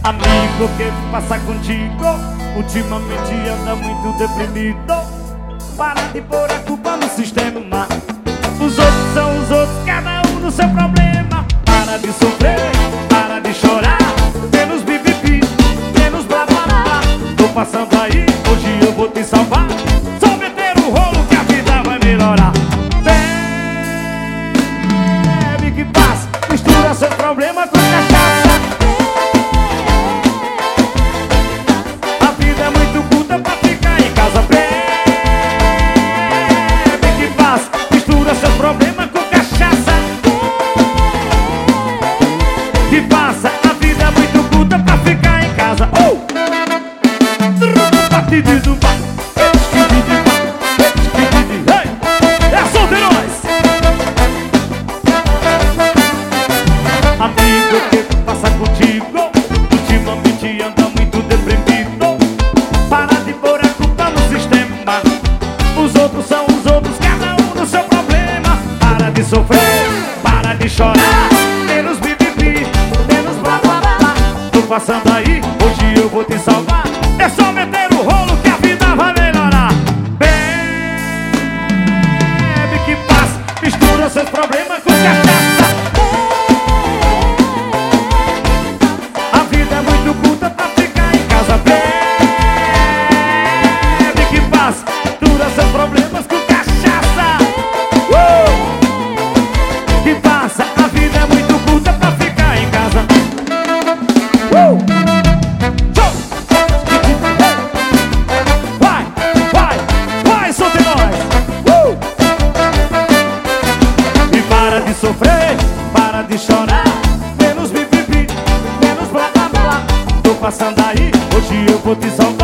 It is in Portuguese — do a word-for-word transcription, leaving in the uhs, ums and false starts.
Amigo, o que passa contigo? Ultimamente anda muito deprimido. Para de pôr a culpa no sistema. Os outros são os outros, cada um no seu problema. Para de sofrer, para de chorar. Menos bibibi, menos blá blá blá. Tô passando aí, hoje eu vou te salvar. Só meter o rolo que a vida vai melhorar. Bebe que passa, mistura seu problema com cachaça. A vida é muito curta pra ficar em casa. Bebe que passa, mistura seu problema com cachaça. Que passa, a vida é muito curta pra ficar em casa. Oh! É solteirões! Amigo, o que passa contigo? Ultimamente anda muito deprimido. Para de pôr a culpa no sistema. Os outros são os outros, cada um no seu problema. Para de sofrer, para de chorar. Menos bibibi, menos blá blá blá. Tô passando aí, hoje eu vou te salvar. É só meter o rolo que a vida vai melhorar. Bebe que passa, mistura seus problemas com cachaça. A vida é muito curta pra ficar em casa. Bebe que passa, mistura seus problemas com cachaça. uh! Que passa, a vida é muito curta pra ficar em casa. uh! Vai, vai, vai, solteirões! Uh! E para de sofrer, para de chorar. Menos bibibi, menos blá blá blá. Tô passando aí, hoje eu vou te salvar.